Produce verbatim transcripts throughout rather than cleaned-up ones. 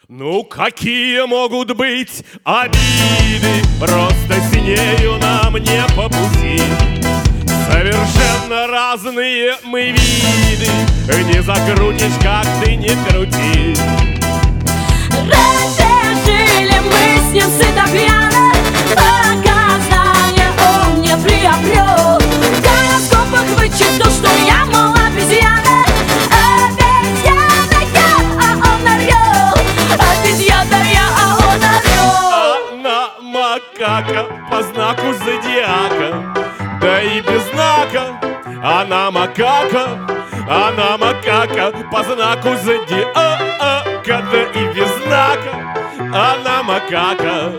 Ну какие могут быть обиды? Просто с нею нам не по пути. Совершенно разные мы виды, не закрутишь, как ты не крути. Раньше жили мы с ним сыто пьяно, пока знания он не приобрел. В гороскопах вычитал, что я, мол, обезьяна. Обезьяна я, а он орел. Обезьяна я, а он орел. Она макака по знаку зодиака, да и без знака. Она макака, она макака по знаку зодиака, да и без знака. Она макака.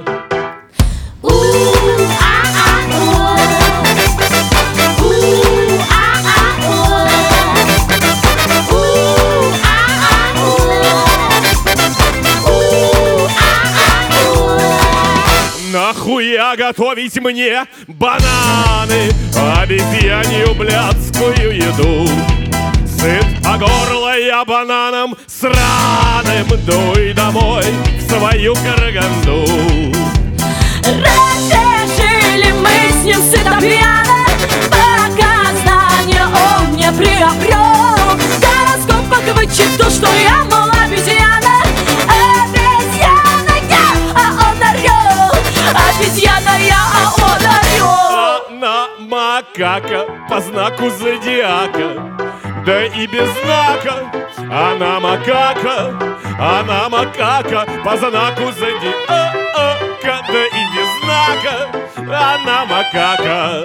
Нахуя готовить мне бананы, обезьянью блядскую еду? Сыт по горло я бананом сраным, дуй домой в свою Караганду. Раньше жили мы с ним сыто пьяно, пока знания он не приобрел. В гороскопах вычитал, что я, мол, обезьяна. Обезьяна я, а он орел. Обезьяна я, а он орел. Она макака по знаку зодиака, да и без знака. Она макака, она макака по знаку зодиака, да и без знака. Она макака.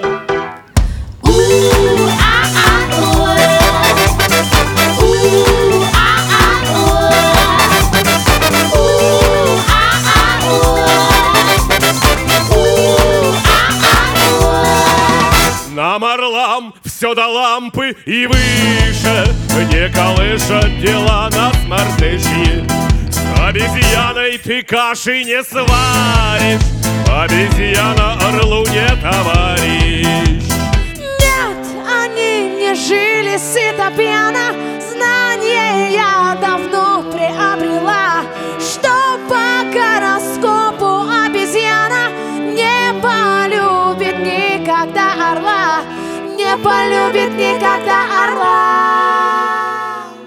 Нам, орлам, все до лампы и выше, не колышат дела нас мартышьи. С обезьяной ты каши не сваришь, обезьяна орлу не товарищ. Нет, они не жили сыто пьяно, знания я давно приобрела, что по гороскопу обезьяна не полюбит никогда орла, не полюбит никогда орла.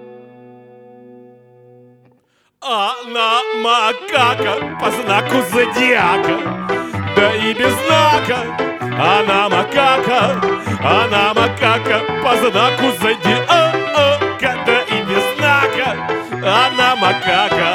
Она макака по знаку зодиака, да и без знака. Она макака, она макака по знаку зодиака, да и без знака. Она макака.